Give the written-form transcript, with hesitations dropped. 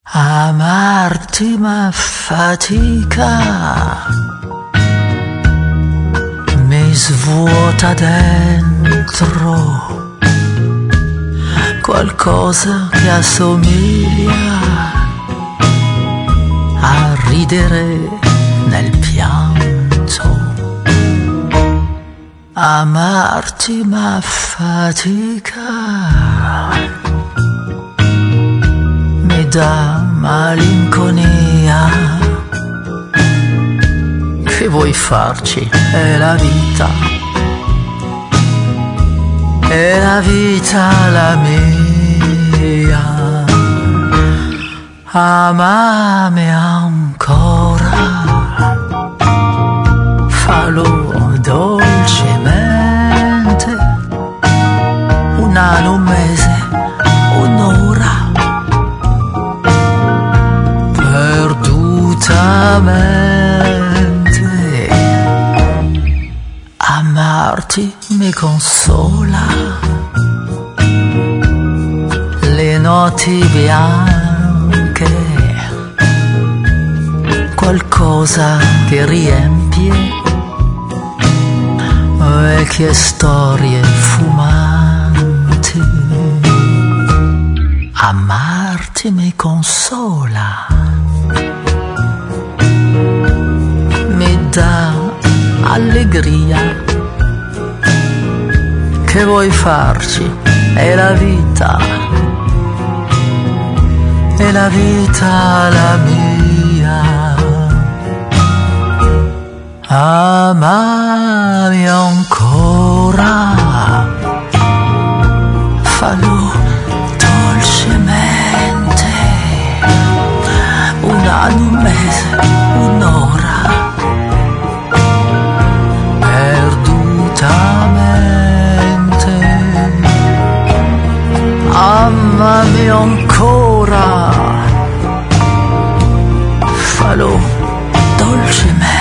Amarti ma fatica, mi svuota dentro qualcosa che assomiglia a ridere nel pianto. Amarti ma fatica, mi dà malinconia. Che vuoi farci? È la vita, è la vita la mia. Amami ancora, fallo dolcemente, un anno, un mese, un'ora, perdutamente. Amarti mi consola, le notti bianche, qualcosa che riempie vecchie storie fumanti. Amarti mi consola, mi dà allegria. Che vuoi farci? È la vita, è la vita la mia. Amami ancora, fallo dolcemente, un anno, un mese, un'ora, perdutamente. Amami ancora, fallo dolcemente.